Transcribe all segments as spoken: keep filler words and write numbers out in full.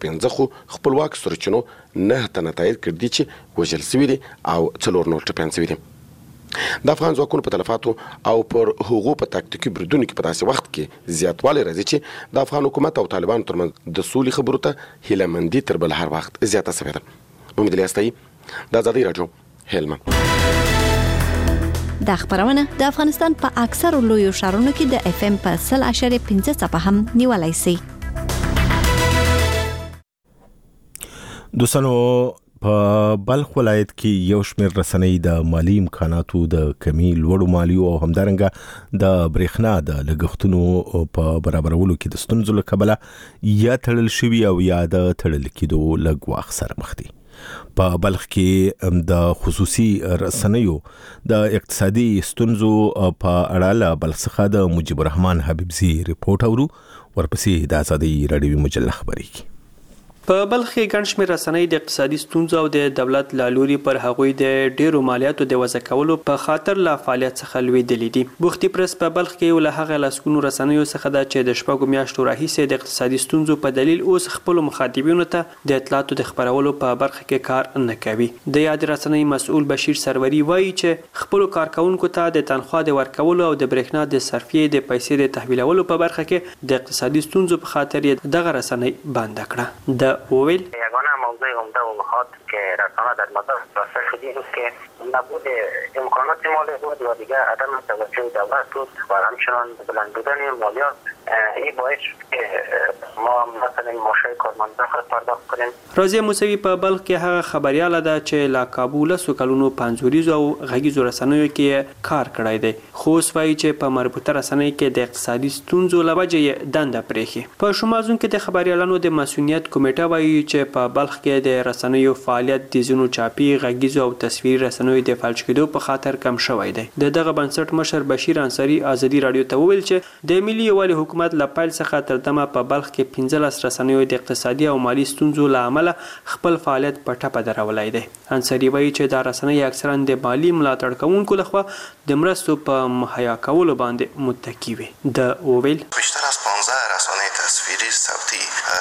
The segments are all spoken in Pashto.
پنځه خو خپلواک سرچینو نه تنه تایید کړي چې وژل شوي دي او څلور نور ټپیان شوي دي. د افغان ځواکونو په تلفاتو او پر هغو په تاکتیکي بریدونو کې په داسې وخت کې زیاتوالی راځي چې د افغان حکومت او طالبانو ترمنځ د سولې خبرو ته هیلهمندي تر بل هر وخت زیاته شوې ده. محمد علي استایي، د ازادي راډیو، هلمند. دا خبرونه د افغانستان په اکثر لویو ښارونو کې د اف ام په سل اشاریه پنځه څپه هم نیولای شي. دوستانو، په بلخ ولایت کې یو شمېر رسنۍ د مالی امکاناتو د کمی، لوړو مالیو او همدارنګه د برېښنا د لګښتونو په برابرولو کې د ستونزو له کبله یا تړل شوي او یا د تړل کېدو له ګواښ سره مخ دي. په بلخ کې د خصوصي رسنیو د اقتصادي ستونزو په اړه له بلخ څخه د مجيب الرحمن حبیبزي ریپورت اورو، ورپسې د ازادي راډیو مجله خبرېږي. په بلخ کې ګڼ شمېر رسنۍ د اقتصادي ستونزو او د دولت له لوري پر هغوی د ډیرو مالیاتو د وضع کولو په خاطر له فعالیت څخه لوېدلي دي. بوختي پرس په بلخ کې یو له هغه لسګونو رسنیو څخه ده چې د شپږو میاشتو راهیسې د اقتصادي ستونزو په دلیل اوس خپلو مخاطبینو ته د اطلاعاتو د خپرولو په برخه کې کار نه کوي. د یاد رسنۍ مسؤل بشیر سروري وایي چې خپلو کارکونکو ته د تنخوا د ورکولو او د برېښنا د صرفیې د پیسې د تحویلولو په برخه کې د اقتصادي ستونزو په خاطر دغه رسنۍ بند کړه. د اویل یگانه موضوع عمده و مخاط که رسانه در مدار راسته شدی است که نبود امکانات مالی بود و دیگه عدم توجه دولت بود و همچنان بلند بودن مالیات این باعث که ما مثلا معاشای کارمندان خود پرداخت کنیم. رازیه موسوی په بلخ کې هغه خبریاله ده چې لا کابل سو کلونو پنځوریزو او غږیزو رسنیو کې کار کړی دی، خو اوس وایي چې په مربوطه رسنۍ کې د اقتصادي ستونزو له وجې دنده پرېښي. په شمال زون کې د خبریالانو د مسؤلیت کمیټه وایي چې په بلخ کې د رسنیو فعالیت د ځینو چاپي، غږیزو او تصویري رسنیو د فلج کېدو په خاطر کم شوی دی. د دغه بنسټ مشر بشیر انصاري ازادي راډیو ته وویل چې د ملي یووالي حکومت له پیل څخه تر دمه په بلخ کې پنځلس رسنیو د اقتصادي او مالي ستونزو له امله خپل فعالیت په ټپه درولای دی. انصاري وایي چې دا رسنۍ اکثرا د مالي ملاتړ کوونکو لخوا د مرستو په مهیا کولو باندې متکی وي. د اوویل بیشتر از پانزده رسانه تصویری صوتی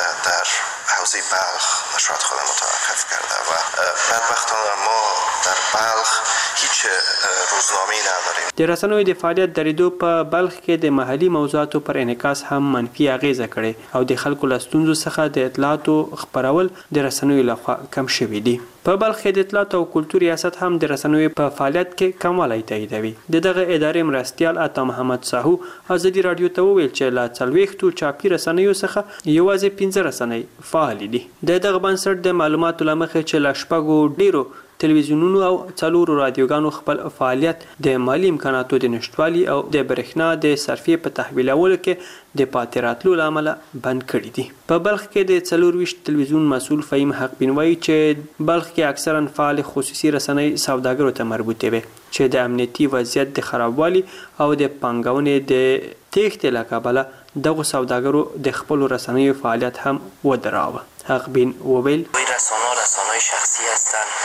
در حوزه بلخ نشرات خود متوقف کرده و بدبختانه ما در بلخ هیچ روزنامه‌ای نداریم. د رسنیو د فعالیت درېدو په بلخ کې د محلي موضوعاتو پر انعکاس هم منفي اغیزه کړې او د خلکو له ستونزو څخه د اطلاعاتو خپرول د رسنیو لخوا کم شوي دي. په بلخ کې د اطلاعات او کلتور ریاست هم د رسنیو په فعالیت کې کموالی تاییدوي. د دغه ادارې مرستیال عطا محمد ساهو ازادي راډیو ته وویل چې له څلوېښتو چاپي رسنیو څخه یوازې پنځه رسنۍ فعالې دي. د دغه بنسټ د معلوماتو له مخې چې له شپږو ډیرو تلویزیونونو او څلورو رادیوګانو خپل فعالیت د مالی امکاناتو د نشټوالي او د برېښنا د صرفیې په تحویلولو کې د پاتې راتلو له امله بند کړي دي. په بلخ کې د څلورویشت تلویزیون مسؤل فهیم حق بین وایي چې بلخ کې اکثرا فعال خصوصي رسنۍ سوداګرو ته مربوطې وي چې د امنیتي وضعیت د خرابوالي او د پانګونې د تېښتې له کبله دغو سوداګرو د خپلو رسنیو فعالیت هم ودراوه. حق بین وویل رسانه رسانه‌های شخصی هستند،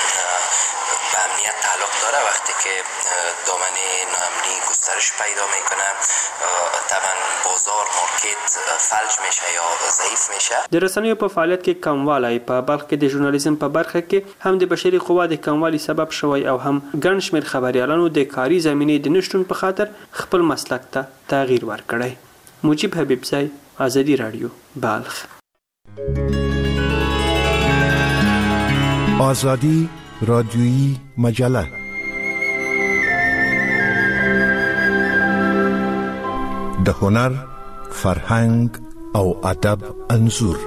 به امنیت تعلق داره. وقتی که دامنه ناامنی گسترش پیدا میکنه طبعا بازار مارکت فلج میشه یا ضعیف میشه. د رسنیو په فعالیت کې کموالی په بلخ کې د ژورنالیزم په برخه کې هم د بشري قوا د کموالي سبب شوی او هم ګڼ شمېر خبریالانو د کاري زمینې د نشتون په خاطر خپل مسلک ته تغییر ورکړی. مجيب حبیبزی، ازادي راډیو، بلخ. آزادی رادیویی مجله د هنر، فرهنګ او ادب انځور.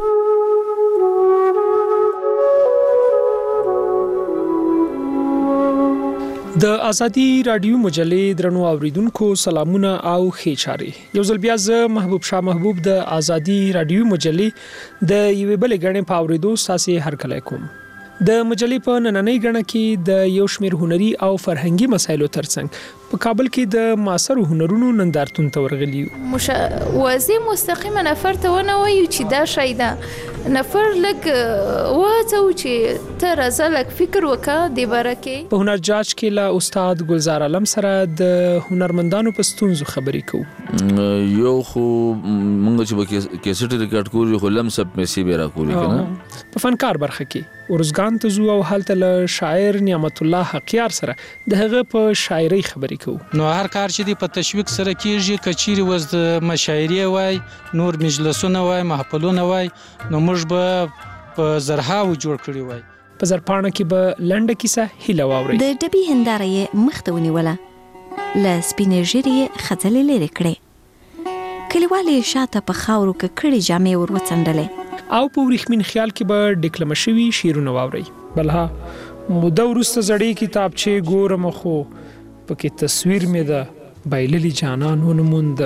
د ازادي رادیو مجلې درنو اوریدونکو سلامونه او ښه چاري. یو ځل بیا زه محبوب شاه محبوب د ازادي رادیو مجلې د یوې بلې غړې په اوریدو ساسي هر کله کوم. د مجلې په نننۍ غړنه کې د یو شمېر هنري او فرهنګي مسایلو ترڅنګ په کابل کې د معاصرو هنرونو نندارتون ته ورغلي مش واضح مستقیما نفر ته ونه وایو چې دا شی ده نفر لګ واته چې ته راځه لګ فکر وکړه د باره کې. په هنر جاج کې له استاد ګلزار عالم سره د هنرمندانو په ستونزو خبرې کوو. یو خو مونږ چې به کیسټ ریکارډ کوو خو لم سب مې سی به را کوو کنه په فنکار برخه کې ورزګان ته زو او حالت له شاعر نعمت الله حقیار سره د هغه په شاعري خبرې کوو. نو هر کار چې دی په تشویق سره کیږي کچيري وز د مشاعري وای نور مجلسونه وای محفلونه وای نو موږ به په زرهاو جوړ کړی وای. په زرپانه کې به لنډه کیسه هیله واوري. د ډبي هندارې مختونی ولا ل سپینېژری خځلې لري کړي کلیوالې شاته په خاورو کې کړي جامې ور وڅنډلې او په ورخمن خیال کې به ډیکلم شوی شیرونه واوري. بلها موده ورسته زړې کتابچې ګورم خو پکې تصویر مې ده بایللی جانان ونموند.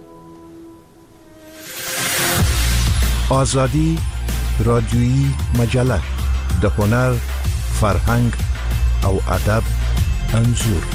آزادی رادیویی مجله د هنر فرهنګ او ادب انځور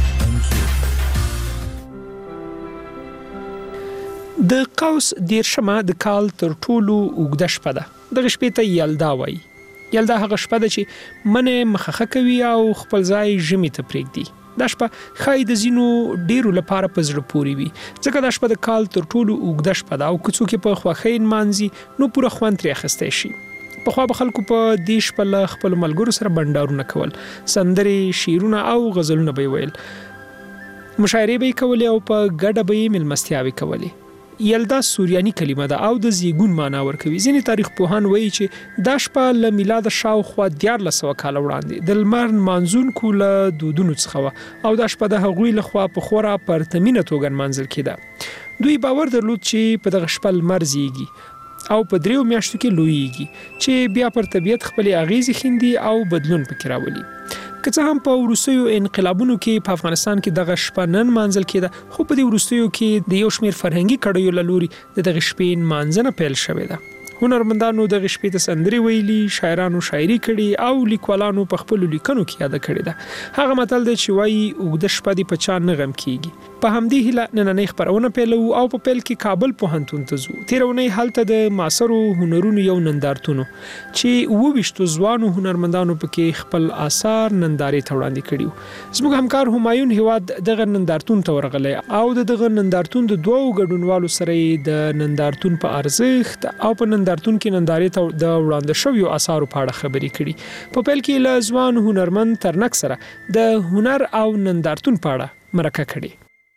د قوس دیرشمه د کال تر ټولو اوږده شپه ده. دغه شپې ته یلدا وایي. یلدا هغه شپه ده چې منې مخخه کوي او خپل ځای ژمي ته پرېږدي. دا شپه ښایي د ځینو ډېرو لپاره په زړه پورې وي ځکه دا شپه د کال تر ټولو اوږده شپه ده او که څوک یې په خوښۍ نمانځي نو پوره خوند ترې اخیستی شي. پخوا به خلکو په دې شپه له خپلو ملګرو سره بنډارونه کول، سندرې، شعرونه او غزلونه به یې ویل، مشاعرې به یې کولې او په ګډه به یې مېلمستیاوې کولې. یلدا سوریانی کلمه ده او د زیګون معنا ورکوي. ځینې تاریخ پوهان وایي چې دا شپه له میلاد شاوخوا دیارلس سوه کاله وړاندې د لمر مانځونکو له دودونو څخه وه او دا شپه د هغوی لخوا په خورا پرتمینه توګه نمانځل کېده. دوی باور درلود چې په دغه شپه لمر زیږي او په دریو میاشتو کې لویږي چې بیا پر طبیعت خپلې اغیزې ښیندي او بدلون پکې راولي. که څه هم په وروستیو انقلابونو کې په افغانستان کې دغه شپه نه نمانځل کېده خو په دې وروستیو کې د یو شمېر فرهنګي کړیو له لوري د دغې شپې نمانځنه پیل شوې ده. هنرمندانو دغه شپې ته سندرې ویلي، شاعرانو شاعري کړي او لیکوالانو په خپلو لیکنو کې یاده کړې ده. هغه متل دی چې وایي اوږده شپه دې په چا نه غم کېږي. په همدې هیله نننۍ خپرونه پیلوو او په پیل کې کابل پوهنتون ته ځو. تېره اونۍ هلته د معاصرو هنرونو یو نندارتون چې اووه ویشتو ځوانو هنرمندانو پکې خپل آثار نندارې ته وړاندې کړي وو. زموږ همکار همایون هیواد دغه نندارتون ته ورغلی او د دغه نندارتون د دوو ګډونوالو سره یې د نندارتون په ارزښت او په نندارتون کې نندارې ته د وړاندې شویو آثارو په اړه خبرې کړي. په پیل کې له ځوان هنرمند ترنک سره د هنر او نندارتون په اړه مرکه کړي.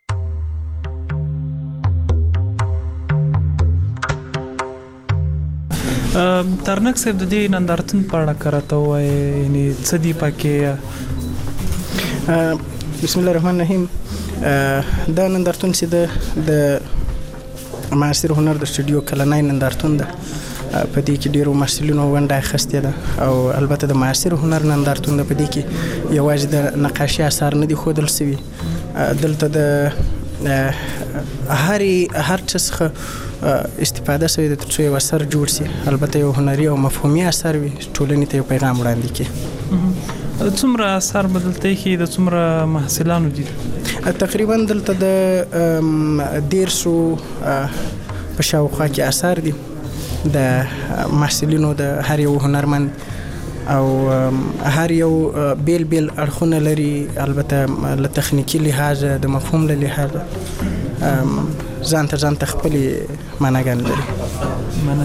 ترنک صاحب د دې نندارتون په اړه کراته وایي یعنی څه دي پکې؟ بسم الله الرحمن الرحیم. دا نندارتون چې د معاصر هنر د سټوډیو کلنۍ نندارتون ده. په دې کې ډیرو محصلینو ونډه اخیستې ده او البته د معاصر هنر نندارتون ده. په دې کې یوازې د نقاشي اثار نه دي ښودل سوي، دلته د هرې هر څه څخه استفاده شوې ده تر څو یو اثر جوړ سي، البته یو هنري او مفهومي اثر وي، ټولنې ته یو پیغام وړاندې کړي. څومره اثار به دلته ایښي، د څومره محصلانو دي؟ تقریبا دلته د دیرسو په شاوخوا کې اثار دي د محصلینو د هر یو هنرمند او هر یو بیل بیل اړخونه لري، البته له تخنیکي لحاظه د مفهوم له لحاظه ځان ته ځان ته خپلې معناګانې لري. مننه.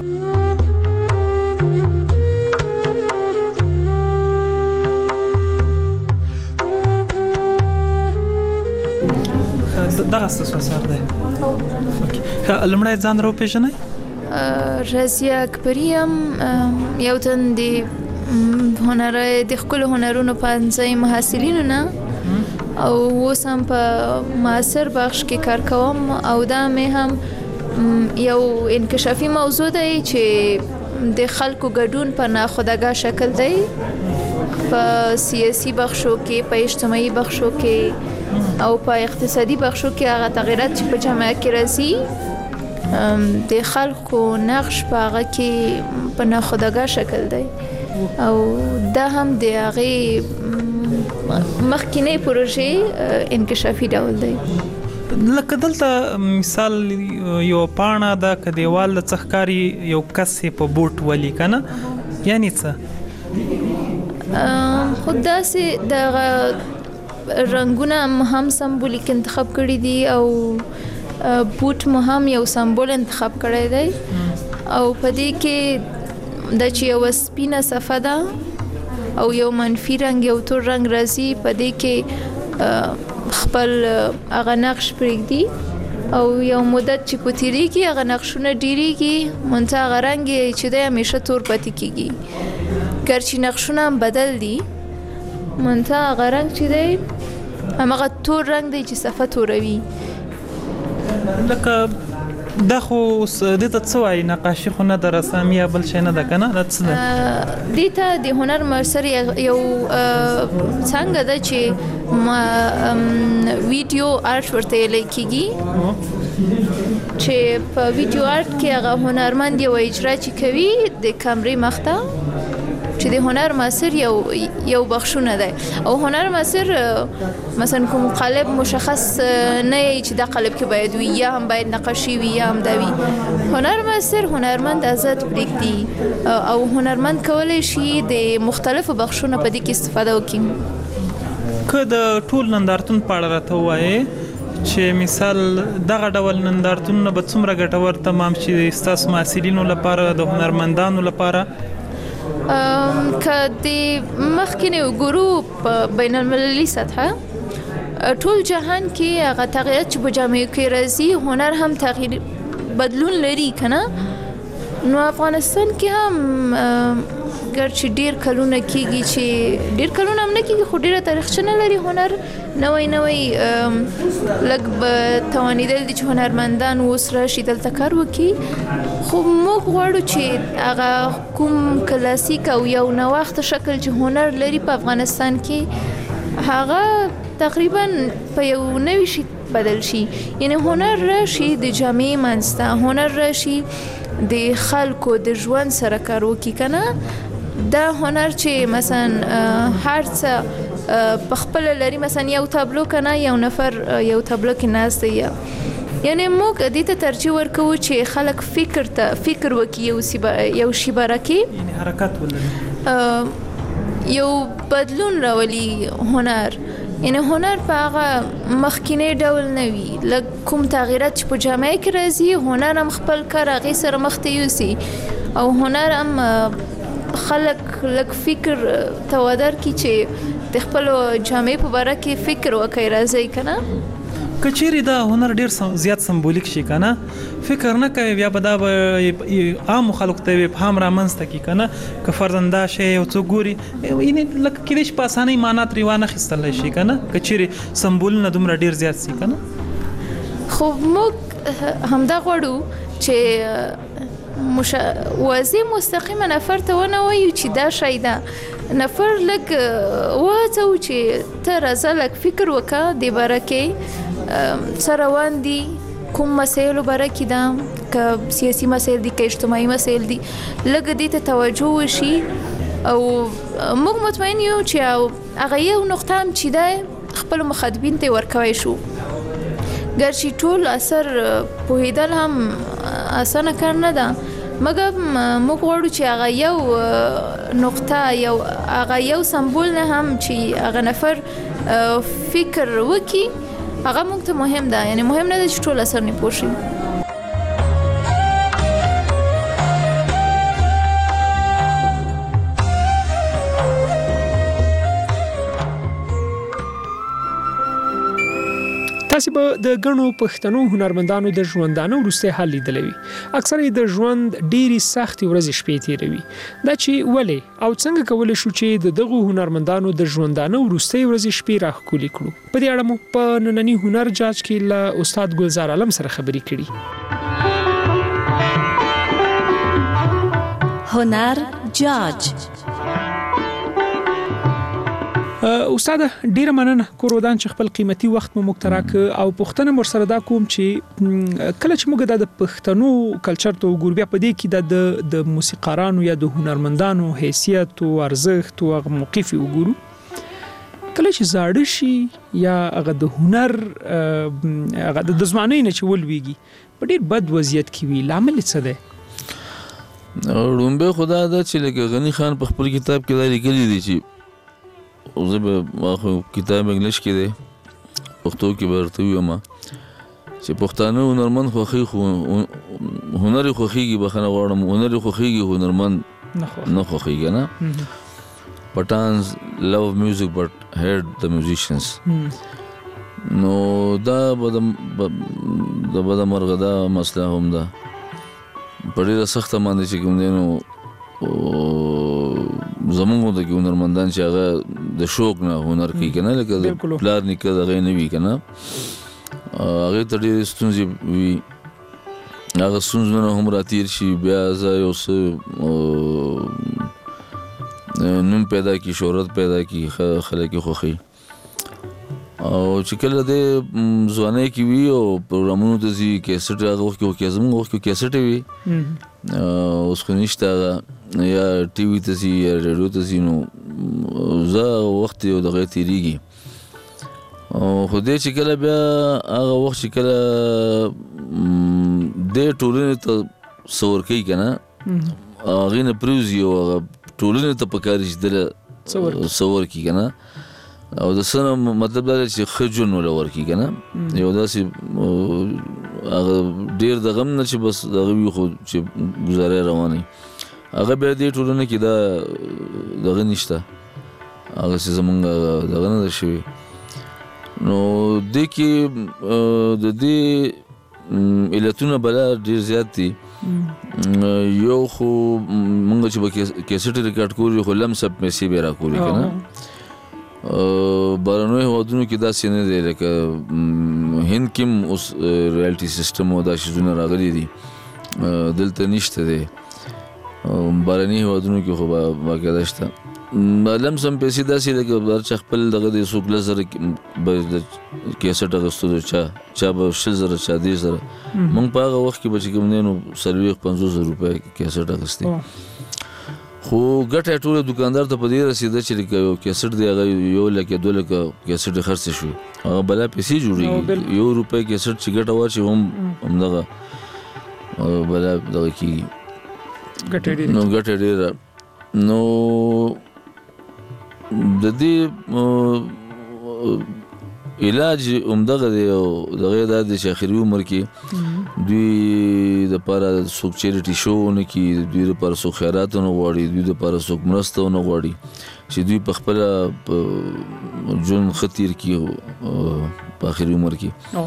دغه ستاسو اثر دی. لومړی ځان را وپېژنئ. رضیه اکبري یم، یو تن د هنر د ښکلو هنرونو پوهنځي محصلینو نه او اوس هم په معاصر بخش کې کار کوم او دا مې هم یو انکشافي موضوع دی چې د خلکو ګډون په ناخودآګاه شکل دی، په سیاسي بخشو کې، په اجتماعي بخشو کې او په اقتصادي بخشو کې هغه تغیرات چې په جامعه کې راځي د خلکو نقش په هغه کې په ناخودآګاه شکل دی. او دا هم د هغه مخکینی پروژې انکشافي ډول دی. لکه دلته مثال یو پاڼه د کدیوال د څخکاری یو کس په بوت ولی کنه یعنی څه خدا سي د رنگونه هم سمبولیک انتخاب کړی دي او بوت مهم یو سمبول انتخاب کړی دی او په دې کې د چې یو سپینه صفه ده او یو منفي رنگ یو تور رنگ راځي په دې کې خپل هغه نقش پرېږدي او یو مدت چې پوتیریږي هغه نقشونه ډیریږي مونږ هغه رنگ چې د همیشه تور پاتې کیږي ګرچې نقشونه هم بدل دي مونږ هغه رنگ چې دی همغه تور رنگ دی چې صفه توروي. لکه دا خو د ته څه وایي نقاشي خو نه د رسامي یا بل شی نه ده که نه دا څه ده دې ته د هنر مرسر یو څنګه ده چې ویډیو آرټ ورته ویلی کېږي چې په ویډیو آرټ کې هغه هنرمند یو اجرا چې کوي د کمرې مخ ته چې د هنر مسیر یو یو بخښونه ده او هنر مسیر مثلا کوم قالب مشخص نه چې دا قالب کې باید وي یا هم باید نقاشي وي یا هم دا وي. هنر مسیر هنرمند آزاد پرېږدي او هنرمند کولی شي د مختلفو بخښونو په دې کې استفاده وکړي. که د ټول نندارتون په اړه راته ووایې چې مثال دغه ډول نندارتونونه به څومره ګټور تمام شي ستاسو محصلینو لپاره د هنرمندانو لپاره که د مخکې وګورو په بین المللي سطحه ټول جهان کې هغه تغیرات چې په جامعو کې راځي هنر هم تغییر بدلون لري که نه نو افغانستان کې هم ګرچې ډېر کلونه کېږي چې ډېر کلونه هم نه کېږي خو ډېره تاریخچه نه لري هنر نوی نوی لږ به توانېدل دي چې هنرمندان اوس راشي دلته کار وکړي خو موږ غواړو چې هغه کوم کلاسیک او یو نوښته شکل چې هنر لري په افغانستان کې هغه تقریبا په یو نوي شي بدل شي یعنی هنر راشي د جامعې منځته هنر راشي د خلکو د ژوند سره کار وکړي که نه دا هنر چې مثلا هر څه په خپل لري مثلا یو تابلو که نه یو نفر یو تابلو کې ناست دی یعنی موږ دې ته ترجیح ورکوو چې خلک فکر ته فکر وکړي یو یو شي باره کې یعنی حرکت ولري یو بدلون راولي هنر یعنی هنر په هغه مخکینی ډول نه وي لږ کوم تغییرات چې په جامعه کې راځي هنر هم خپل کار هغې سره مخته یوسي او هنر هم خلک لږ فکر ته ودر کړي چې د خپلو جامعې په باره کې فکر وکړي راځئ که نه که چیرې دا هنر ډېر زیات سمبولیک شي که نه فکر نه کوي بیا به دا به عامو خلکو ته ابهام رامنځته کړي که نه که فرضاً دا شی یو څوک ګوري یعنې لکه کېدای شي په اسانۍ معنا ترې وانخیستلی شي که نه که چیرې سمبولونه دومره ډېر زیات شي که نه خو موږ همدا غواړو چې مشا... واضح مستقیمه نفر ته ونه وایو چې دا شی ده نفر لږ وهڅوو چې ته راځه لږ فکر وکړه دې باره کې څه روان دي کوم مسایلو باره کې ده که سیاسي مسایل دي که اجتماعي مسایل دي لږ دې ته توجه وشي او موږ مطمئن یو چې هغه یو نقطه هم چې ده خپلو مخاطبین ته ورکوی شو ګرچې ټول اثر پوهېدل هم اسانه کار نه ده مګر موږ غواړو چې هغه یو نقطه یو هغه یو سمبول نه هم چې هغه نفر فکر وکړي هغه موږ ته مهم ده یعنی مهم نه ده چې ټول اثر نه پوه شي. تاسو به د غنو پښتنو هنرمندانو د ژوندانه ورسته حل لیدلې وي اکثره د ژوند ډېری سخت ورځې شپې تیروي دا چې ولې او څنګه کولای شو چې د دغه هنرمندانو د ژوندانه ورسته ورځې شپې راخولي کړو په دې اړه مو په نننی هنر جاج کې له استاد ګلزار عالم سره خبرې کړې. هنر جاج استاد ډیره مننه کورودان چې خپل قیمتي وخت مو مختراک او پښتنه مر سره دا کوم چې کله چې موږ د پښتنو کلچر ته وګورو بیا په دې کې د د موسیقارانو یا د هنرمندانو حیثیت او ارزښت او موقف وګورو کله چې زاړه شي یا هغه د هنر هغه د ځوانۍ نه چې ولويږي په ډیر بد وضعیت کې وي لامل څه دی رومبه خدا دا چې لکه غنی خان په خپل کتاب کې دا لیکلي دي چې او زه به خو کتاب انګلیش کې دی پښتو کې به ورته وایم چې پښتانه هنرمند خوښي خو هنر خوښيږي بخنه غواړم هنر خوښيږي هنرمند نه خوښيږي نه Patans love music but hate the musicians نو دا به د بده مرغه دا مسله هم ده په ډیره سخته باندې چې کوم دی نو زمونږ د هنرمندان چې هغه د شوق نه هنر کوي کنه لکه د پلار نیکه دغه نه وی کنه هغه ته ډېر ستونزې وي هغه ستونزې هم راتیر شي بیا زه یو څه نوم پیدا کی شهرت پیدا کی خلک خوخي او چې کله د ځوانۍ کې وی او پروګرامونو ته زی کیسټ هغه وخت کې کې زموږ وخت کې کیسټ وی اوس خو نشته یا ټي وي ته زی یا رادیو ته زی نو زه وخت یو دغه تیریږي او خو دې چې کله بیا هغه وخت چې کله د ټولنې ته سور کوي کنه هغه نه پروزي او ټولنې ته پکاري چې د سور کی کنه او د سره مطلب دا چې خجون ولور کی کنه یو داسې هغه ډیر د غم نه چې بس دغه وی خو چې گزاره رواني هغه به دې ټولنه کې دا دغه نشته هغه چې زمونږ دغه نه شي نو د کې د دې علتونه بلا ډیر زیات دي یو خو مونږ چې کیسټ ریکارډ کوو خو لم سب مې سی بیره کوو کنه بارنوي هودونو کې دا سینې دی لکه هند کې اوس رایلټي سیستم او دا شیزونه راغلي دي دلته نشته دی بارني هودونو کې خو باقاعده شته لم سم پیسې داسې لکه بار چې خپل دغه د سوق لزر کې کیسټ غوښتو چا چا به شل زره چا دې زره مونږ په هغه وخت کې به چې کوم نه نو سروي پنځوس زره روپۍ کیسټ غوښتي خو ګټه ټول دکاندار ته په دې رسیده چې کیسټ دی هغه یو لکه دوه لکه کیسټ خرڅ شو هغه بلا پیسې جوړیږي یو روپۍ کیسټ چې ګټه واچي هم همدغه بلا دغه کی ګټه ډیره نو ګټه ډیره نو د دې علاج همدغه دی او دغه د اخري عمر کې دوی د لپاره څوک چیریټي شو نه کی دوی لپاره څوک خیرات نه غواړي دوی لپاره څوک مرسته نه غواړي چې دوی په خپل جون خطیر کې په اخري عمر کې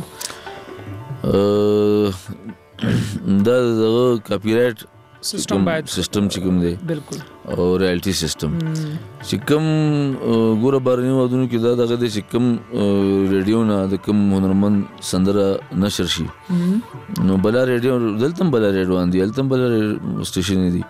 دا دغه کاپی رائټ سیستم باید سیستم چې کوم دی بالکل او رایلټي سیستم چې کوم ګوره بارني ودونو کې دا دغه د چې کوم ریډیو نه د کوم هنرمند سندره نشر شي نو بلا ریډیو دلته بلا ریډیو اندي دلته بلا سټیشن دي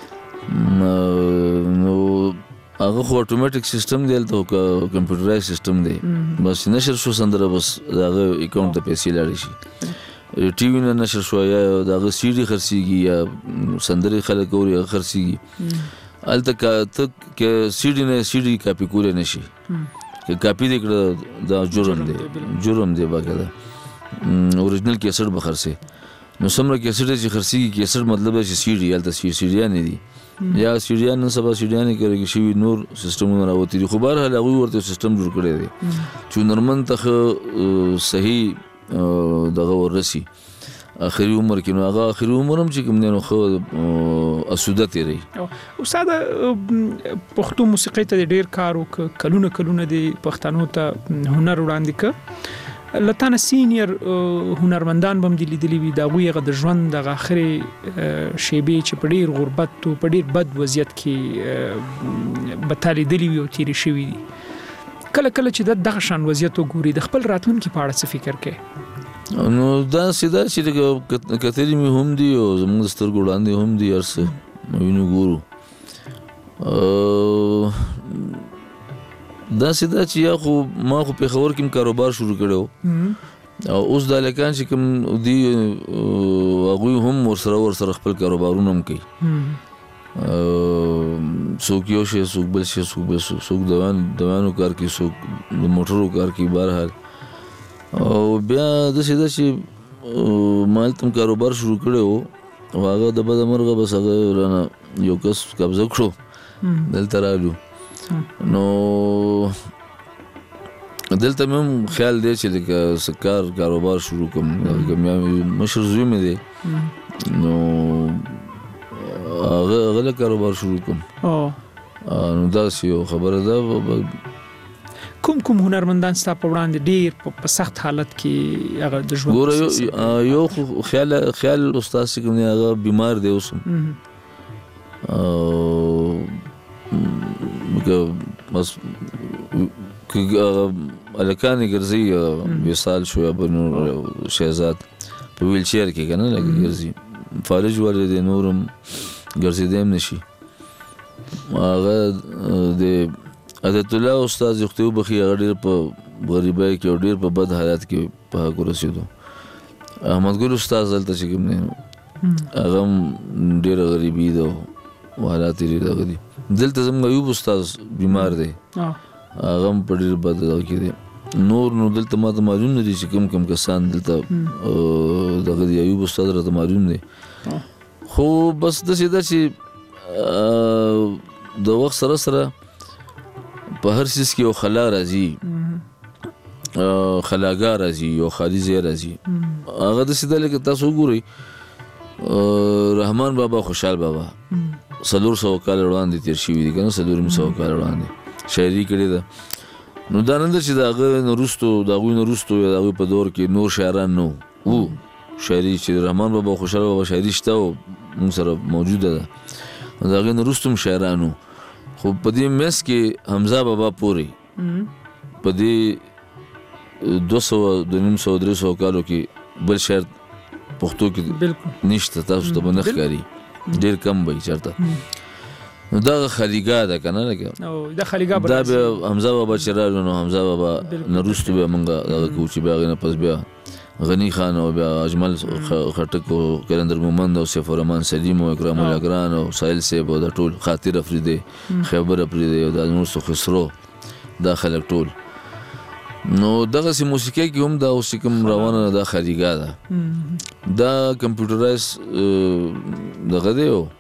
نو هغه خو اتوماتیک سیستم دی دلته کمپیوټرایز سیستم دی بس نشر شو سندره بس دغه اکاونټ ته پیسې لاړ شي ټي وي نه نشر شو یا دغه سی ډي خرڅيږي یا سندري خلک اوري خرڅيږي الته ته کې سی ډي نه سی ډي کاپي کول نه شي کې کاپي دې کړه دا جرم دی جرم دی باګه اوریجنل کیسټ به خرڅي نو سمره کیسټ چې خرڅيږي کیسټ مطلب چې سی ډي الته سی ډي نه دي یا سی ډي نه سبا سی ډي نه کوي شي نور سیستمونه راوتی دي خو بهر هغه ورته سیستم جوړ کړی دی چې نورمن ته صحیح دغه ورسي اخري عمر کې نو هغه اخري عمر هم چې کوم نه خو اسوده تیری استاد پښتو موسیقي ته ډیر کار وک کلونه کلونه د پښتنو ته هنر وړاندې ک لته سینیر هنرمندان بم دي لیدلی وي دا غویغه د ژوند د اخري شیبې چې په ډیر غربت او په ډیر بد وضعیت کې بتالي دلی وي او تیری شوی دي کله کله چې د دغه شان وضعیت وګوري د خپل راتلونکي په اړه څه فکر کوي نو دا سیده چې کتري مې هم دي او زموږ سترګو وړاندې هم دي ارسه وینو ګورو دا سیدا چې یا خو ما خو په خبر کې کاروبار شروع کړو او اوس د لکان چې کوم دی هغه هم ورسره ورسره خپل کاروبارونه هم کوي څوک یو شي څوک بل شي څوک بل څوک دوان دوانو کار کوي څوک د موټرو کار کوي بهرحال او بیا د سیدا چې مال تم کاروبار شروع کړو او هغه د بده مرغه بس هغه رانه یو کس قبضه کړو دلته رالو نو دلته مم خیال دی چې لکه سکار کاروبار شروع کوم مشر زوی مې دی نو هغه هغه کاروبار شروع کوم نو دا یو خبره ده. کوم کوم هنرمندان ستا په وړاندې ډیر په سخت حالت کې هغه د ژوند ګوره یو خیال خیال استاد چې کوم هغه بیمار دی اوس بس الکانې ګرځي وصال شو یا بنور شهزاد په ویل چیر کې کنه لګي ګرځي فارج والد نورم ګرځیدم نشي هغه د عادت الله استاد یختو بخي غډیر په غریبای کې ډیر په بد حالات کې په ګرځیدو احمد ګل استاد دلته چې کوم نه هغه ډیر غریبي دو حالات لري دغه دي دلته زموږ ایوب استاد بیمار دی هغه په ډیر بد کې دی نور نو دلته ماته معلوم نه دي چې کوم کوم کسان دلته دغه دی ایوب استاد راته معلوم دی خو بس د سیده چې د وخت سره سره په هر سیس کې یو خلا راځي خلاګا راځي یو خالي زی راځي هغه د سیده لکه تاسو وګورئ رحمان بابا خوشحال بابا سلور سو کال وړاندې تیر شوی دي کنه سلور سو کال وړاندې شاعري کړې ده نو دا نه چې داغه نورستو داغه نورستو داغه په دور کې نور شاعران نو وو شاعري چې رحمان بابا خوشحال بابا شاعري شته او موږ سره موجوده ده داغه نورستو شاعرانو خو په دې مس کې حمزه بابا پوری په دې دو سو د نیم سو درې سو کالو کې بل شاعر پښتو کې نشته تاسو ته بنخ کاری ډیر کم وای چرته نو دا خلیګا ده کنه لکه او دا خلیګا دا به حمزه بابا چرالو نو حمزه بابا نورستو به مونږه دا کوچی باغ نه پس بیا غنی خان او بیا اجمل خټک او کلندر مومند او سیف الرحمن سلیم او اکرام الاگران او سایل سیب او دا ټول خاطر افریدی خبر افریدی او دا نور سو خسرو دا خلک ټول نو دغه سي موسیقي کې هم دا اوس کوم روانه دا خلیګا ده دا کمپیوټرایز دغه دی او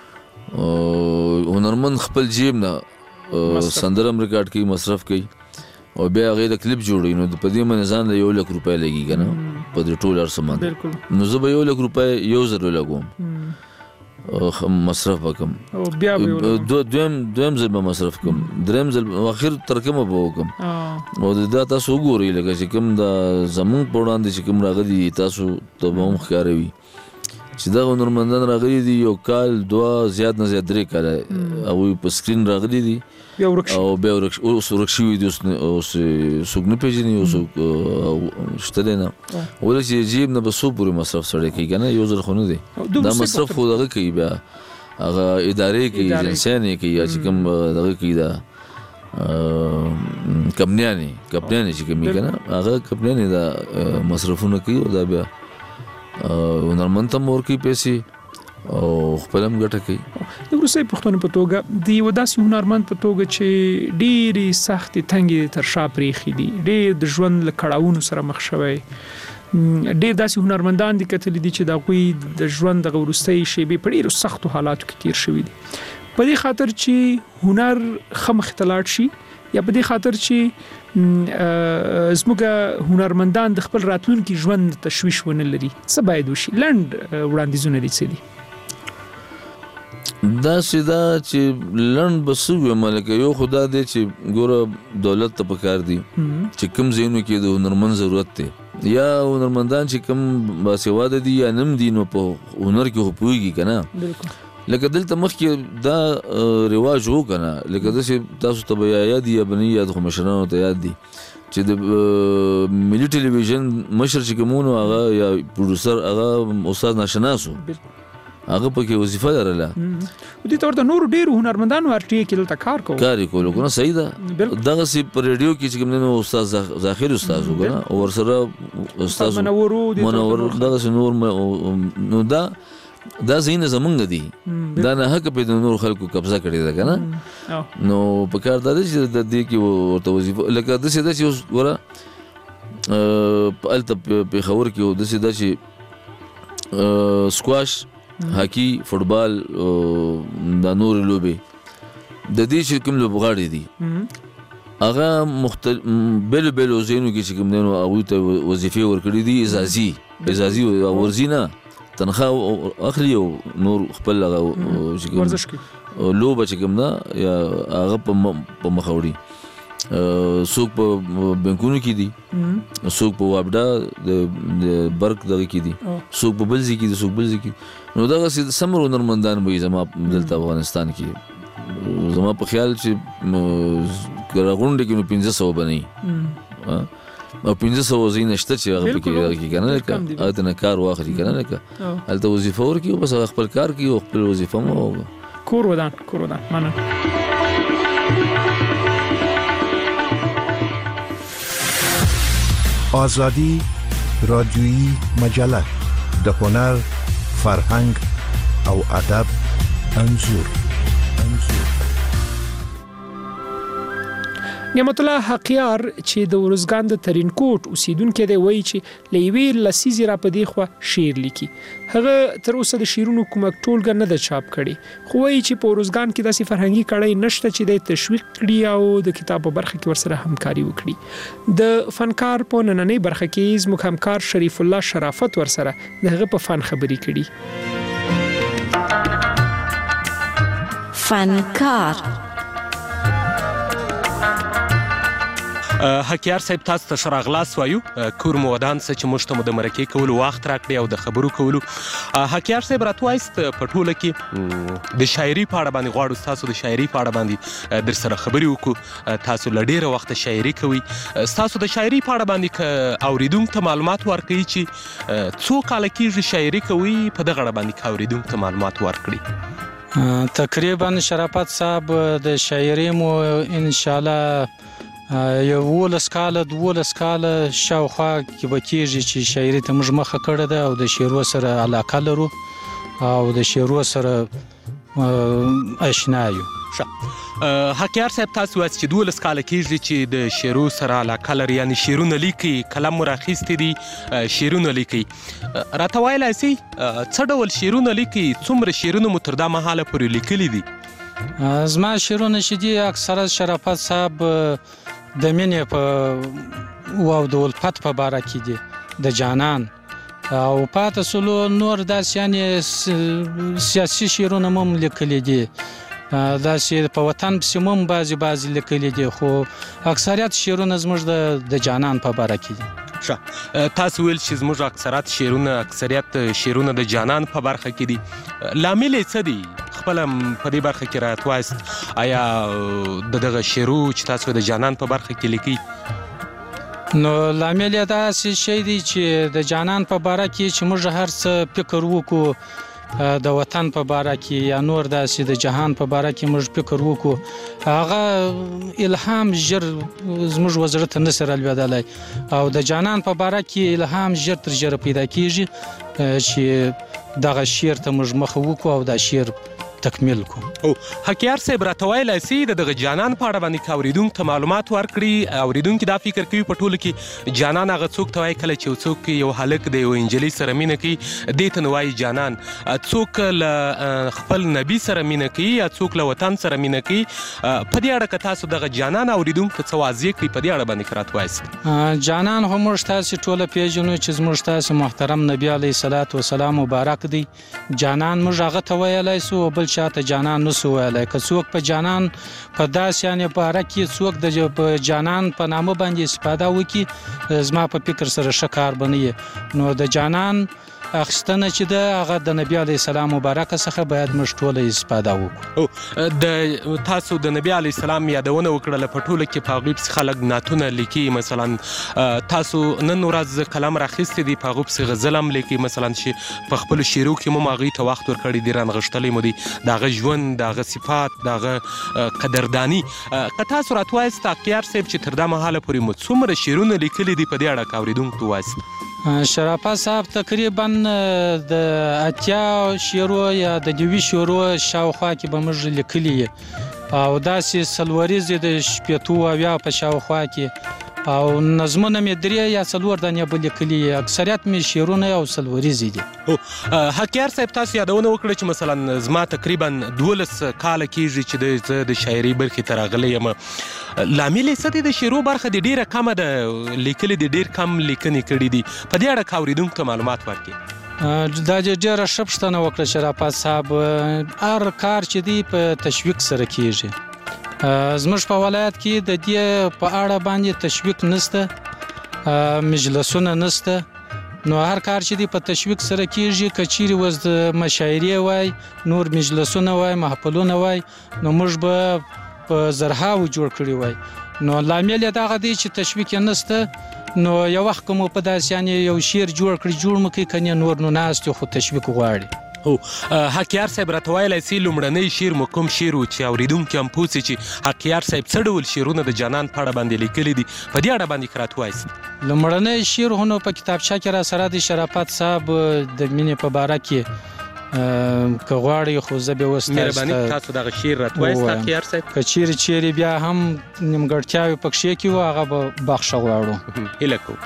هنرمند خپل جیب نه سندرم ریکارډ کوي مصرف کوي او بیا غیر کلیپ جوړوي نو په دې باندې ځان له یو لک روپۍ لګي کنه په دې ټول ارسمان نو زه به یو لک روپۍ یو زر لګوم مصرف وکم او بیا دو دویم دویم ځل به مصرف کوم دریم ځل اخر ترکمه به وکم او دا تاسو وګورئ لکه چې کوم دا زمون په وړاندې چې کوم راغلي تاسو ته به هم ښکاروي چې دا هنرمندان راغلي دي یو کال دوا زیات نه زیات درې کاله او په سکرین راغلي دي او بیا اوس ورکشوي دي اوس څوک نه پېژني او څوک شته دی نه ولې چې جیب نه به څو پورې مصرف سړی کوي که نه یو ځل خو نه دی دا مصرف خو دغه کوي بیا هغه ادارې کوي جنسیانې کوي یا چې کوم دغه کوي دا کمپنیانې کمپنیانې چې کومي که نه هغه کمپنیانې دا مصرفونه کوي او دا بیا هنرمند ته هم ورکوي پیسې او خپل هم ګټه کوي د وروستۍ پوښتنې په توګه د یو داسې هنرمند په توګه چې ډېرې سختې تنګې تر شا پرېښي دي ډېر د ژوند له کړاوونو سره مخ شوی ډېر داسې هنرمندان دي کتلي دي چې د هغوی د ژوند دغه وروستۍ شېبې په ډېرو سختو حالاتو کې تېر شوي دي په دې خاطر چې هنر ښه مخې ته لاړ شي یا په دې خاطر چې زموږ هنرمندان د خپل راتلونکي ژوند تشویش ونه لري څه باید وشي لنډ وړاندیزونه دي څه دي دا سیدا چې لند بسوي ملکه یو خدا دې چې ګوره دولت ته پکار دي چې کوم زینو کې د هنرمند ضرورت دی یا هنرمندان چې کوم باسواده دي یا نم دي نو په هنر کې هپويږي کنه بالکل لکه دلته مخکې دا رواج وو کنه لکه د تاسو ته بیا یاد یا بنی یاد خو مشرانو ته یاد دي چې د ملي ټلویزیون مشر چې کومونو هغه یا پروډوسر هغه استاد ناشناسو هغه پکې وظیفه لرله. دې تور د نور ډیرو هنرمندانو ار ټي کې دلته کار کوي کار کولو کنه صحیح ده. دغه سی په ریډیو کې چې کوم نو استاد ظاهر استاد وګنه او ورسره استاد منور دغه نور نو دا دا زین زمونږ دي دا نه حق په د نور خلکو قبضه کړی ده کنه. نو په کار د دې د دې کې ورته وظیفه لکه د څه د څه وره په الته په خبر کې د څه د څه سکواش هاکی فوتبال د نور لوبي د دې چې کوم لوبغاړي دي هغه مختلف بل بل زینو کې چې کوم نو هغه ته وظیفه ورکړي دي ازازي ازازي ورزینه تنخواه اخلي او نور خپل ورزش کې لوبه چې کوم نه یا هغه په مخاوري څوک په بانکونو کې دي څوک په وابډا د برق دغه کې دي څوک په بلځي کې دي څوک بلځي کې نو دغه سي سمرو نرمندان به زما دلته افغانستان کې زما په خیال چې ګرغونډ کې نو پنځه سوه بنئ او پنځه سوه زین نشته چې هغه پکې کې کنه لکه اته نه کار واخلي کنه لکه هلته وظیفه ورکي او بس خپل کار کوي او خپل وظیفه مو کور ودان کور ودان مننه. آزادی رادیویی مجله د هنر فرهنګ او ادب انځور نعمت الله حقیار چې د ورزګان د ترینکوټ اوسیدونکو دی وایي چې لېوی لسیزي را پدې خو شعر لیکي. هغه تر اوسه د شیرونو کوم ټولګه نه د چاپ کړي خو وایي چې په ورزګان کې داسې فرهنګي کړي نشته چې د تشویق کړي او د کتاب په برخه کې ورسره همکاري وکړي. د فنکار په نننۍ برخه کې زموږ همکار شریف الله شرافت ورسره دغه په فن خبري کړي. فنکار حکیار صاحب تاسو ته شراغلاس وایو کور مو ودان څه چې موږ ته مو د مرکې کولو وخت راکړی او د خبرو کولو. حکیار صاحب راتوایست په ټوله کې د شاعري په اړه باندې غواړو تاسو د شاعري په اړه باندې در سره خبرې وکړو. تاسو له ډېره وخته شاعري کوئ تاسو د شاعري په اړه باندې که اوریدونکو ته معلومات ورکړئ چې څو کاله کېږي شاعري کوئ په دغه اړه باندې که اوریدونکو ته معلومات ورکړئ. تقریبا شرافت صاحب د شاعري مو انشاءالله یو ولس کاله دولس کاله شاوخوا کې به کېږي چې شاعري ته موږ مخه کړې ده او د شعرو سره علاقه لرو او د شعرو سره اشنا یو. حکیار صاحب تاسو وایي چې دولس کاله کېږي چې د شعرو سره علاقه لري یعنی شعرونه لیکي قلم مو راخیستی دي شعرونه لیکي. راته ویلی سئ څه ډول شعرونه لیکي څومره شعرونه مو تر دا مهاله پورې لیکلي دي؟ زما شعرونه چې دي اکثره شرافت صاحب د مینې په او د الفت په باره کې دي د جانان او پاته سلو نور داسې یعنې سیاسي شعرونه مو هم لیکلي دي داسې په وطن پسې مو هم بعضې بعضې لیکلي دي خو اکثریت شعرونه زموږ د جانان په باره کې دي. تاسو ویل چې زموږ اکثرات شعرونه اکثریت شعرونه د جانان په برخه کې دي لامل یې څه دی؟ خپل په دې برخه کې راتوایست آیا د دغه شعرو چې تاسو د جانان په برخه کې لیکئ نو لامل یې داسې شی دی چې د جانان په باره کې چې موږ هر څه فکر وکړو د وطن په باره کې یا نور داسې د جهان په باره کې موږ فکر وکړو هغه الهام ژر زموږ وزړه ته نه سي رالوېدلی او د جانان په باره کې الهام ژر تر ژره پیدا کېږي چې دغه شعر ته موږ مخه وکړو او دا شعر تکمیل کو. او حکیار صاحب راته ویلی سي د دغه جانان په اړه باندې که اوریدونکو ته معلومات ورکړي اوریدونکي دا فکر کوي په ټوله کې جانان هغه څوک ته وایي کله چې یو څوک یو هلک د یو انجلۍ سره مینه کوي دې ته نو وایي جانان څوک له خپل نبي سره مینه کوي یا څوک له وطن سره مینه کوي په دې اړه که تاسو دغه جانان اوریدونکو ته څه واضح کړئ په دې اړه باندې که راته وایست. جانان خو موږ تاسې ټوله پیژنو چې زموږ تاسې محترم نبي علیه صلات وسلام مبارک دی جانان موږ هغه ته ویلی سو او بل چاته جانان نسو ویلی که څوک په جانان په داسې یعنې باره کې څوک د په جانان په نامه باندې استفاده وکړي زما په فکر سره ښه کار به نه نو د جانان اخیستنه چې د هغه د نبی علی السلام مبارکه څخه باید موږ ټول استفاده وکړو. د تاسو د نبی علی السلام یادونه وکړله په ټوله کې په هغوی پسې خلک نعتونه لیکي، مثلا تاسو نن ورځ قلم راخیستی دی په هغوی پسې غزل هم لیکي، مثلا چې په خپلو شعرو کې مو هغوی ته وخت ورکړی دی، رانغښتلی مو دی د هغه ژوند، د هغه صفات، د هغه قدرداني. که تاسو راته ووایاست اقیار صاحب چې تر دا مهاله پورې مو څومره شعرونه لیکلي دي په دې اړه که اورېدونکو ووایاست؟ شرافت صاحب تقریبا د اتیا شعرو یا د نوي شعرو شاوخوا کې به موږ لیکلي او داسې څلوریزې د شپېتو اویا په شاوخوا کې او نظمونه مې درې یا څلور دانې به لیکلي، اکثریت مې شعرونه او څلوریزې دي. حقیار صاحب تاسو یادونه وکړه چې مثلا زما تقریبا دولس کاله کېږي چې زه د شاعري برخې ته راغلی یم. لامل یې څه دی؟ د شعرو برخه د ډېره کمه ده لیکلې دي، ډېر کم لیکنې کړي دي. په دې اړه که اورېدونکو ته معلومات ورکړي. دا ډېره ښه پوښتنه وکړه شرافت صاحب. هر کار چې دی په تشویق سره کېږي. زموږ په ولایت کې د دې په اړه باندې تشویق نشته، مجلسونه نشته، نو هر کار چې دی په تشویق سره کېږي. که چیرې اوس د مشاعرې وای، نور مجلسونه وای، محفلونه وای، نو موږ به په زرهاو جوړ کړي وای. نو لامل یې دغه دی چې تشویق یې نشته، نو یو وخت که مو په داسې یعنې یو شعر جوړ کړي جوړ مو کوي، که نه نور نو ناست خو تشویق غواړي. هو حقیار صاحب راته ویلی سي لومړنی شعر مو کوم شعر و چې اورېدونکي هم پوه سي چې حقیار صاحب څه ډول شعرونه د جانان په اړه باندې لیکلي دي؟ په دې اړه باندې که راته ووایاست. لومړنی شعر هنو په کتابچه کې را سره د شرافت صاحب د مینې په باره کې که غواړئ خو زه به اوس مهرباني تاسو دغه شعر راته ووایاست حقیار صاحب. که چیرې چیرې بیا هم نیمګړتیاوې پکښې کې وو هغه به بخښه غواړو. هیله کوو.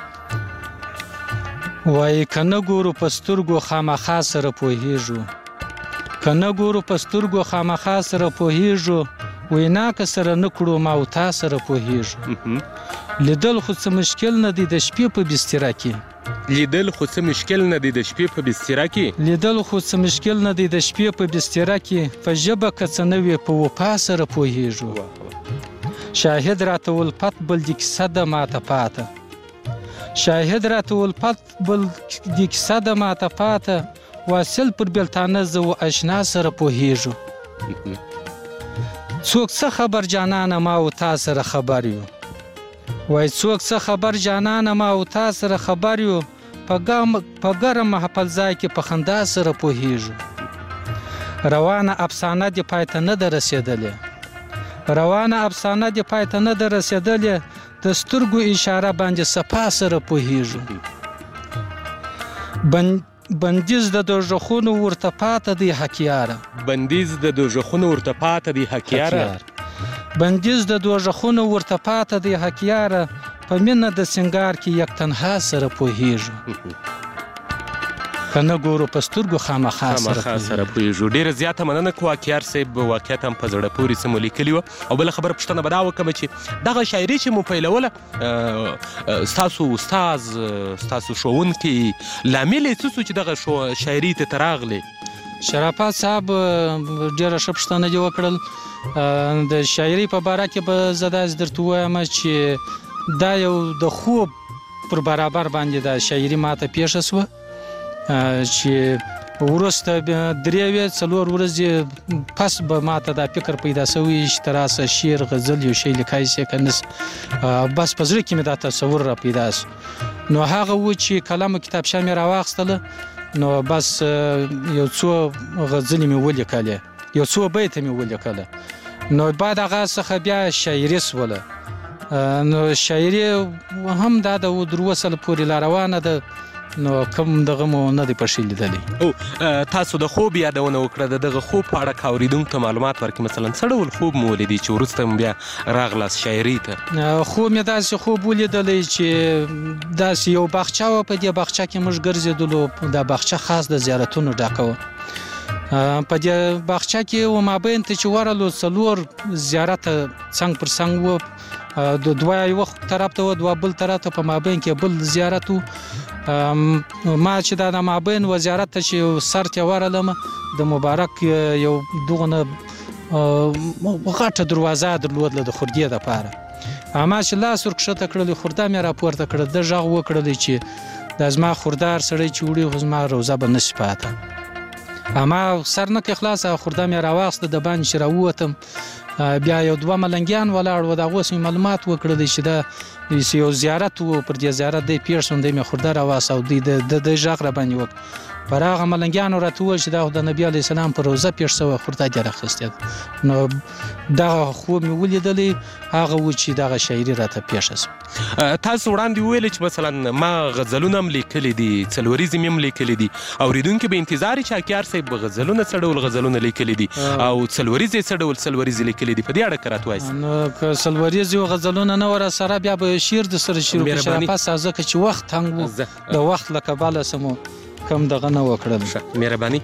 وایي که نه ګورو په سترګو خامخا سره پوهېږو، که نه ګورو په سترګو خامخا سره پوهېږو، وینا که سره نه کړو ما او تا سره پوهېږو. لیدل خو څه مشکل نه دی د شپې په بستره کې، لیدل خو څه مشکل نه دی د شپې په بستره کې، لیدل خو څه مشکل نه دی د شپې په بستره کې، په ژبه که څه نه وي په وفا سره پوهېږو. شاهد راته الفت بل د کیسه ده ماته پاته، شاهد راته الفت بل د کیسه ده ماته پاته، واصل پر بېلتانه زه و اشنا سره پوهېږو. څوک څه خبر جانانه ما او تا سره خبر یو، وای څوک څه خبر جانانه ما او تا سره خبر یو، په ګرم محفل ځای کې په خندا سره پوهېږو. روانه افسانه دې پای ته نه ده رسېدلې، روانه افسانه دې پای ته نه ده رسېدلې، د سترګو اشاره باندې صفا سره پوهېږو. بندیز د دوژخونو ورته پاته دی حقیاره، بندیز د دوژخونو ورته پاته دی حقیاره، بندیز د دوژخونو ورته پاته دی حقیاره، په مینه د سنگار کې یک تنها سره پوهېږو. که نه ګورو په سترګو خامخا سره پوهېږو. ډېره زیاته مننه کوو حقیار صاحب، واقعیت هم په زړه پورې څه مو لیکلي وه. او بله خبره پوښتنه به دا وکړم چې دغه شاعري چې مو پیلوله ستاسو استاز ستاسو ښوونکي لامل یې څه سو چې دغه شاعري ته ته راغلې؟ شرافت صاحب ډېره ښه پوښتنه دې وکړل. د شاعري په باره کې به زه داسې درته ووایم چې دا یو د خوب پر برابر باندې دا شاعري ماته پیښه سوه چې وروسته درې وې څلور ورځې پس به ماته دا فکر پیدا سوی چې ته راسه شعر غزل یو شی لیکای سې که نه، بس په زړه کې مې دا تصور را پیدا سو. نو هغه و چې قلم او کتابچه مې راواخیستله، نو بس یو څو غزلې مې ولیکلې، یو څو بیته مې ولیکله، نو بعد هغه څخه بیا شاعري سوله. نو شاعري هم دا د در وصل پورې لا روانه ده، نو کوم دغه مو نه دی پښې لیدلی. او تاسو د خوب یادونه وکړه، د دغه خوب په اړه که اورېدونکو ته معلومات ورکړي، مثلا څه ډول خوب مو ولیدی چې وروسته م بیا راغلاست شاعري ته؟ خوب مې داسې خوب ولیدلی چې داسې یو باغچه وه، په دې باغچه کې موږ ګرځېدلو، دا باغچه خاص د زیارتونو ډکه وه. په دې باغچه کې و مابین ته چې ورغلو څلور زیارته څنګ پر څنګ وه، د دوه یوه طرف ته وه، دوه بل طرف ته، په مابین کې بل زیارت و. ما چې دا د مابین و زیارت ته چې سر ته ورغلم، د مبارک یو دغه غټه دروازه درلودله د خردې دپاره. ما چې لاس ورکښته کړلی، خرده مې راپورته کړه، ده غږ وکړلی چې د زما خوردار سړی چې وړي خو زما روزه به نشي پاته اما سر نه کې خلاص خورده مې راواخسته د باندې چې راووتم بیا یو دوه ملنګیان ولاړ و د هغو څه مې معلومات وکړل چې دا یو زیارت و پر دې زیارت دی پیر شوم دی مې خورده راواخیسته او دوی د د غږ راباندې وکړ پر هغه ملنګیانو راته وویل چې دا خو د نبي علیه السلام په روزه پېښ شوی خورده دې راخیستې نو دغه خوب مې ولیدلی هغه و چې دغه شاعري راته پېښه شوه تاسو وړاندې وویل چې مثلا ما غزلونه هم لیکلي دي څلوریزې مې هم لیکلي دي اورېدونکي به انتظار چې حکیار صاحب غزلونه څه ډول غزلونه لیکلي دي او څلوریزې څه ډول څلوریزې لیکلي دي په دې اړه که راته وایاست نو که څلوریزې غزلونه نه وه راسره بیا به شعر د سره شروع کړو شرافت صاحب ځکه چې وخت تنګ و د وخت له کبله څه مو کم دغه نه وکړل مهرباني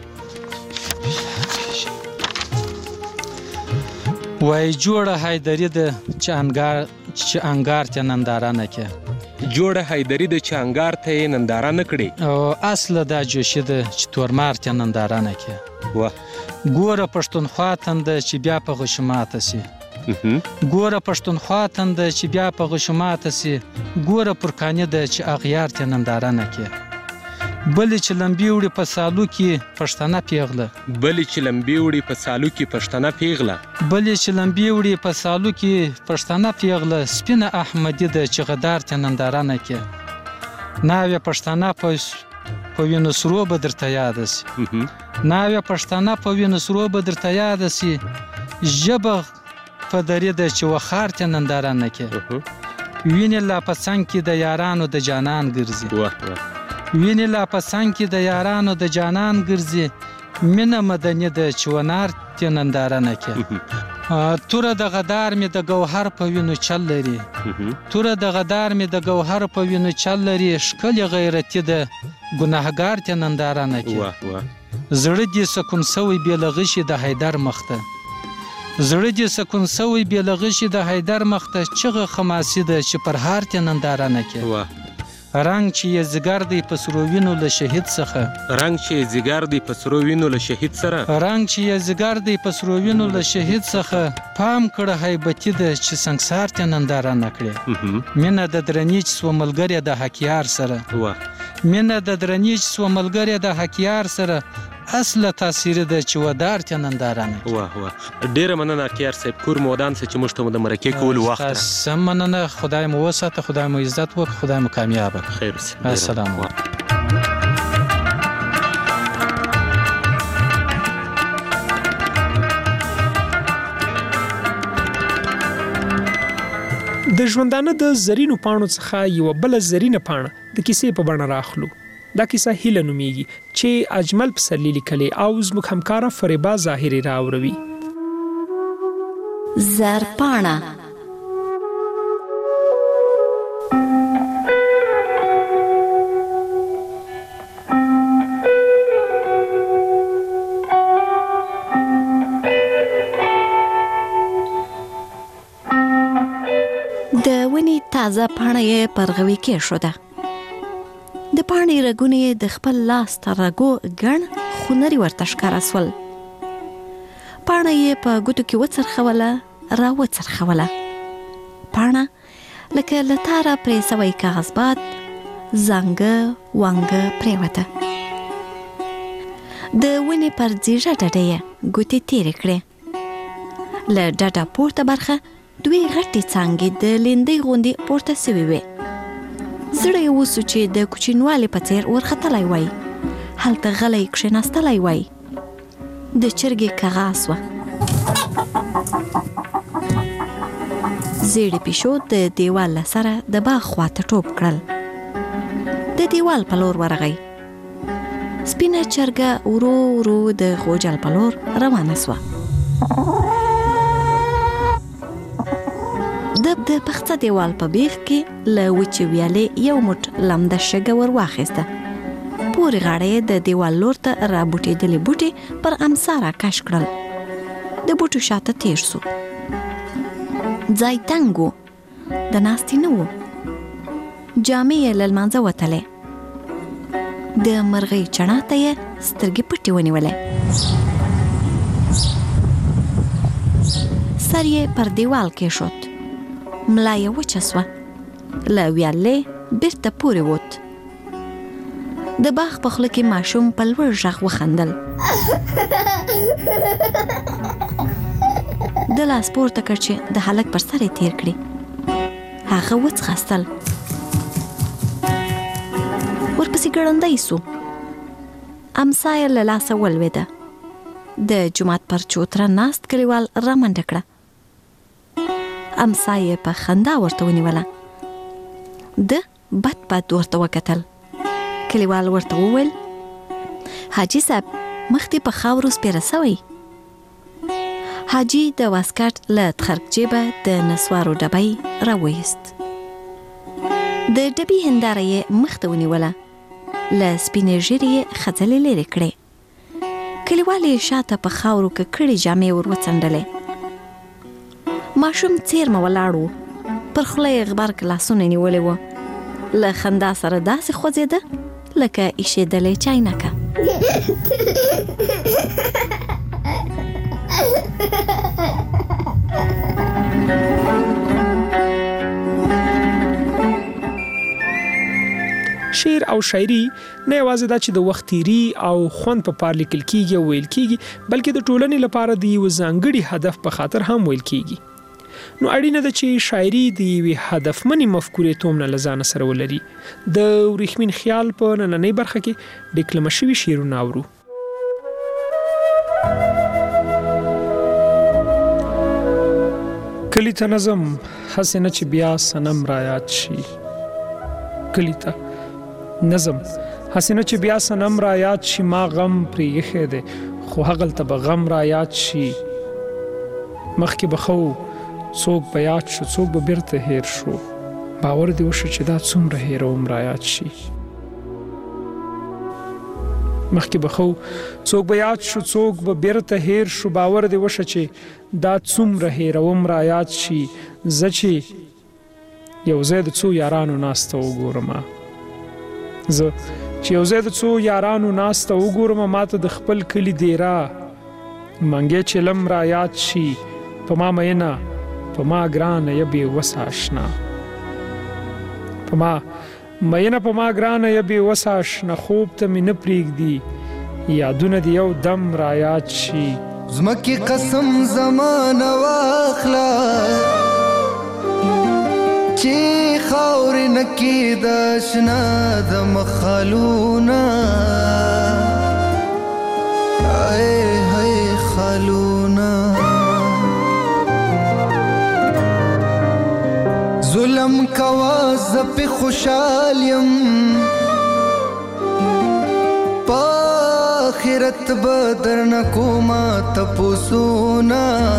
وای جوړه حیدري د چې انګار چې انګار ته ننداره نه کې جوړه حیدري د چې انګار ته یې ننداره نه کړې او اصله دا جوشي د چې تورمار ته ننداره نه کې وه ګوره پښتونخوا تنده چې بیا په غشماته سي ګوره پښتونخوا تنده چې بیا په غشماته سي ګوره پرکانې ده چې اغیار ته ننداره نه کې بلې چې لمبې وړي په سالو کې پښتنه پیغله بلې چې لمبې وړي په سالو کې پښتنه پیغله بلې چې لمبې وړي په سالو کې پښتنه پیغله سپینه احمدي ده چې غدار ته ننداره نه کې ناوې پښتنه په په وینو سرو به درته یاده سي ناوې پښتنه په وینو سرو به درته یاده سي ژبه په درې ده چې وخار ته ننداره نه کې وینې لا په څنګ کې د یارانو د جانان ګرځي وینې لا په څنګ کې د یارانو د جانان ګرځي مینه مدني ده چې ونار ته ننداره نه کې توره د غدار مې د ګوهر په وینو چل لري توره د غدار مې د ګوهر په وینو چل لري ښکلې غیرتي ده ګناهګار ته ننداره نه کې زړه دې سکون سوی بې له غشي د حیدر مخته زړه دې سکون سوی بې له غشي د حیدر مخته چغه خماسي ده چې پر هار ته ننداره نه کې رنګ چې یې زیګر دی په سرو وینو له شهید څخه رنګ چې یې زیګر دی په سرو وینو له شهید سره رنګ چې یې زیګر دی په سرو وینو له شهید څخه پام کړه هیبتي ده چې سنګسار ته ننداره نه کړې مینه د درنی چې سوه ملګرې د حکیار سره مینه د درنی چې سوه ملګرې د حکیار سره اصله تاثیر ده چې ودار ته ننداره نه واه واه ډیره مننه حکیار صاحب کور مو ودان څه چې موږ ته مو د مرکې کولو وخت سم مننه خدای مو وساته خدای مو عزت وکړي خدای مو کامیابه خیر اوسئ السلام علیکم د ژوندانه د زرینو پاڼو څخه یو بل زرینه پاڼه د کیسې په بڼه راخلو دا کیسه هیله نومیږي چې اجمل پسرلی لیکلې او زموږ همکاره فریبا ظاهري راوروي زرپاڼه د ونې تازه پاڼه یې پر غوي کېښوده د پاڼې رګونه د خپل لاس تر رګو ګڼ خونري ورته ښکاره سول پاڼه یې په ګوتو کې وڅرخوله را وڅرخوله پاڼه لکه له تاره پرې سوی کاغذباد زانګه وانګه پرېوته د ونې پر ځیږه ډډه یې ګوتې تېرې کړې له ډډه پورته برخه دوی غټې څانګې د لیندۍ غوندې پورته سوي وې زړه یې وسو چې د کوچنیوالي په څېر ورختلی وای هلته غلی کښېناستلی وای د چرګې کغا سوه زیړې پیشو د دیوال له سره د باغ خواته ټوپ کړل د دیوال په لور ورغی سپینه چرګه ورو ورو د غوجل په لور روانه سوه د د پخڅه دیوال په بیخ کې له وچې ویالې یو موټ لمده شګه ور واخیسته پورې غاړه یې د دیوال لور ته رابوټېدلې بوټي پر امسا راکش کړل د بوټو شاته تیر سو ځای تنګ و د ناستې نه و جامې یې له لمانځه وتلې د مرغۍ چڼا ته یې سترګې پټې ونیولې سر یې پر دیوال کېښود ملا یې وچه سوه له ویالې بیرته پورې ووت د باغ په خوله کې ماشوم په لوړ غږ وخندل. د لاس پورته کړ چې د هلک پر سر یې تیر کړي. هغه وڅخستل. ورپسې ګړندی سو. امسا یې له لاسه ولوېده. د جومات پر چوتره ناست کلیوال رامنډه کړه. امسا یې په خندا ورته ونیوله. ده بد بد ورته وکتل. کلیوال ورته وویل: حاجي صاحب مخ دې په خاورو سپېره سوی. حاجي د واسکټ له تخرګ جیبه د نسوارو ډبی راویست. د ډبي هنداره یې مخ ته ونیوله. له سپینې ږیرې یې خځلې لرې کړې. کلیوال یې شاته په خاورو ککړې جامې ور وڅنډلې. ماشوم څیرمه ولاړ و. پر خوله یې غبرګ لاسونه نیولې وه. له خندا سره داسې خوځېده لکه ایشېدلې چاینکه. شعر او شاعري نه یوازې دا چې د وخت تیری او خوند په پار لیکل کیږي او ویل کیږي، بلکې د ټولنې لپاره د یو ځانګړي هدف په خاطر هم ویل کیږي. نو اړینه ده چې شاعري د یوې هدفمنې مفکورې تومنه له ځانه سره ولري. د وریښمین خیال په نننۍ برخه کې ډیکلمه شوي شعرونه اورو. کلی ته نظم هسې نه چې بیا صنم را یاد شي. کلی ته نظم هسې نه چې بیا صنم را یاد شي. ما غم پرې ایښی دی خو هغلته به غم را یاد شي. مخکې به خو څوک به یاد شو، څوک به بیرته هیر شو. باور دې وشو چې دا څومره هیروم را یاد شي. مخکې به خو څوک به یاد شو، څوک به بیرته هیر شو. باور دې وشو چې دا څومره هیروم را یاد شي. زه چې یو ځای د څو یارانو ناسته وګورم، زه چې یو ځای د څو یارانو ناسته وګورم، ماته د خپل کلي دیره منګی چلم را یاد شي. په ما مینه په ما ګرانه یې بې وسه اشنا. په ما مینه په ما ګرانه یې بې وسه اشنا. خوب ته مې نه پرېږدي یادونه دې یو دم را یاد شي. زمکې قسم زمانه واخله چې خاورې نه کېده شنه د مخالونه. ای های خالونه ظلم کوا زه پې خوشحال یم، په آخرت به درنه کومه تپوسونه.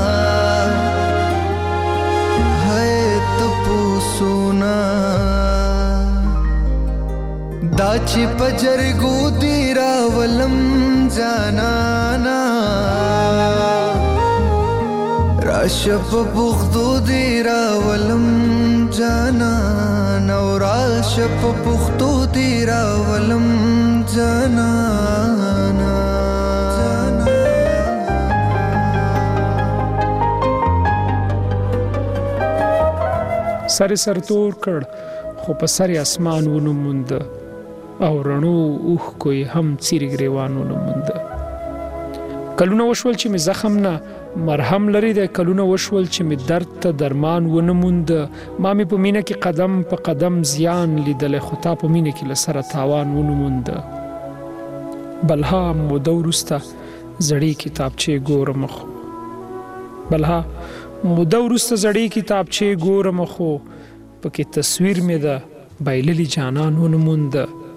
هی تپوسونه دا چې په جرګو دي راولم جانانا، راشه په پښتو دي راولم جانانا، راشه په پښتو دي راولم جانانا. سر سر تور کړ خو په سر اسمان ونه موند، او رڼو اوښ کوی هم څیرې ګریوان ونه موند. کلونه وشول چې مې زخم نه مرهم لري دی، کلونه وشول چې مې درد ته درمان ونه موند. ما مې په مینه کې قدم په قدم زیان لیدلی، خو تا په مینه کې له سره تاوان ونه موند. بلها موده وروسته زړې کتابچې ګورم خو بلها موده وروسته زړې کتابچې ګورم خو پکې تصویر مې د بایللي جانان ونه موند.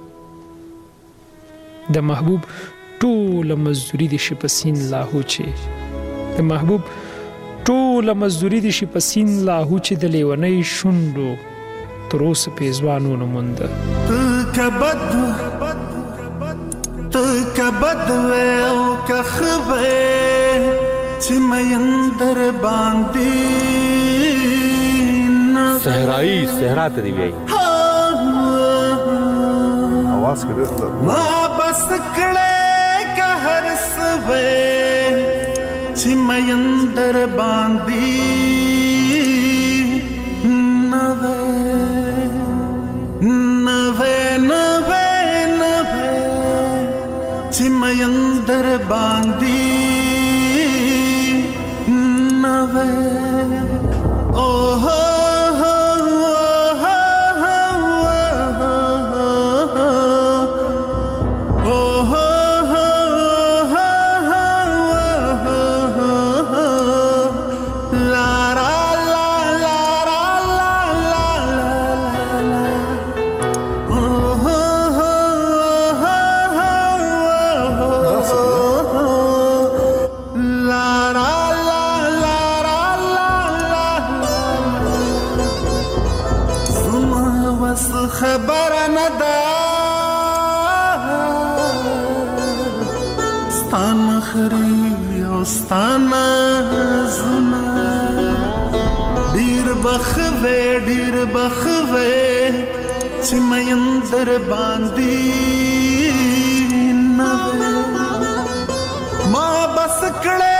د محبوب ټوله مزدوري دې شي په سین لاهو چې د محبوب ټوله مزدوري دې شي په سین لاهو چې د لیونۍ شونډو تر اوسه پېزوان ونه موند. ته که بد ته که بد وې او که ښه وې چې مین در باندې صحرایي صحرا ته دی وایي आवाज کړه ما بس کړه که هر څه وې چې مین در باندې نه وې نه وې نه وې نه وې باندې نوې اوه خبر نه ده ستان خري او ستان زما ډیر بخوي ډیر بخوي چې مې اندر باندې نه ما بس کړه